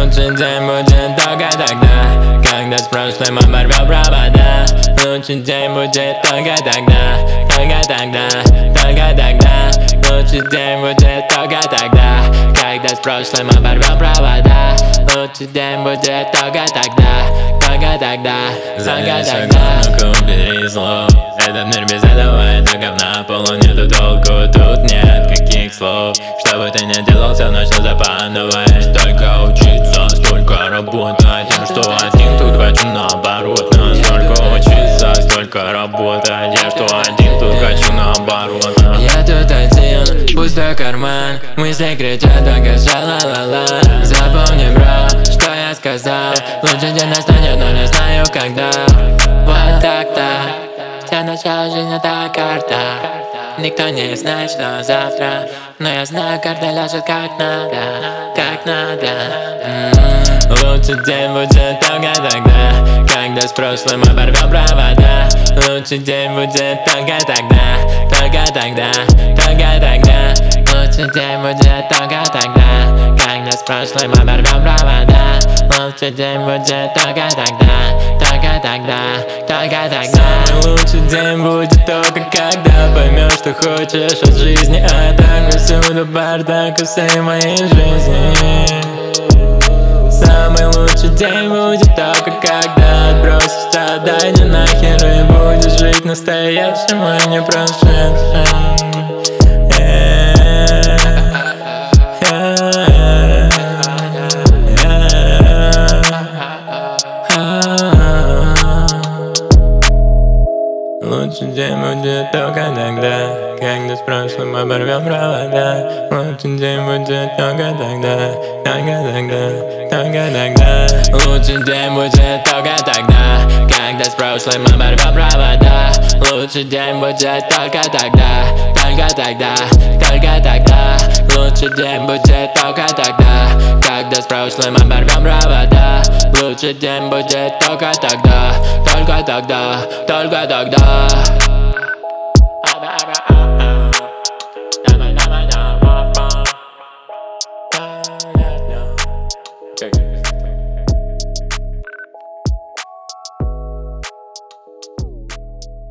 Лучший день будет только тогда, когда с прошлым оборвем провода. Лучший день будет только тогда, только тогда, только тогда. Лучший день будет только тогда, когда с прошлым оборвем провода. Лучший день будет только тогда, только тогда, только тогда. Убери зло. Этот мир без этого это говна. Полу нету толку, тут нет каких слов. Что бы ты ни делал, все начал западывать. Столько учиться, столько работать. Я что один, тут хочу наоборот. Настолько учиться, столько работать. Я что один, тут хочу наоборот. Я тут один, пустой карман. Мысли кричат только ша-ла-ла-ла. Запомни, бро, что я сказал. Лучший день настанет, но не знаю когда. Вот так-то. Вся начало жизни это карта. Никто не знает, что завтра, но я знаю, карта ляжет как надо, как надо. Лучший день будет только тогда, когда с прошлым оборвем провода. Лучший день будет только тогда, только тогда, только тогда. Лучший день будет только тогда, когда с прошлым оборвем провода. Лучший день будет только тогда, только тогда, только тогда. Самый лучший день будет только когда поймешь, что хочешь от жизни. А так всюду бардак у всей моей жизни. Самый лучший день будет только когда отбросишь страдания нахер и будешь жить настоящим, а не прошедшим. Лучший день будет только тогда, когда с прошлым оборвем провода. Лучший день будет только тогда, только тогда, только тогда. Лучший день будет только тогда, когда с прошлым оборвем провода. Лучший день будет только тогда, только тогда, только тогда. Лучший день будет только тогда, когда с прошлым оборвем провода. Лучший день будет только тогда, только тогда, только тогда.